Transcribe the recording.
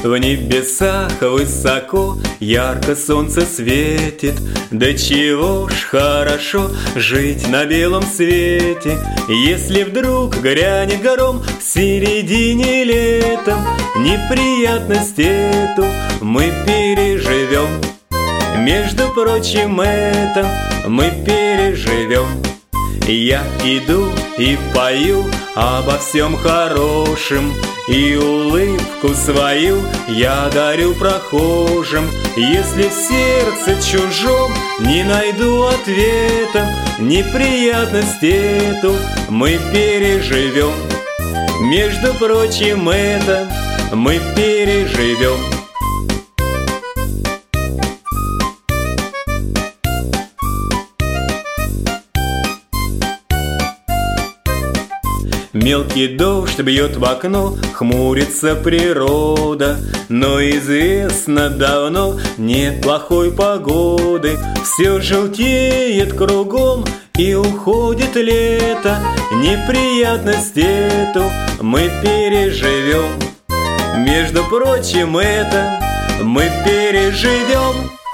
В небесах высоко ярко солнце светит, да чего ж хорошо жить на белом свете. Если вдруг грянет гром в середине лета, неприятность эту мы переживем. Между прочим, это мы переживем. Я иду и пою обо всем хорошем, и улыбку свою я дарю прохожим. Если в сердце чужом не найду ответа, неприятность эту мы переживем. Между прочим, это мы переживем. Мелкий дождь бьет в окно, хмурится природа, но известно давно, нет плохой погоды. Все желтеет кругом и уходит лето, неприятность эту мы переживем. Между прочим, это мы переживем.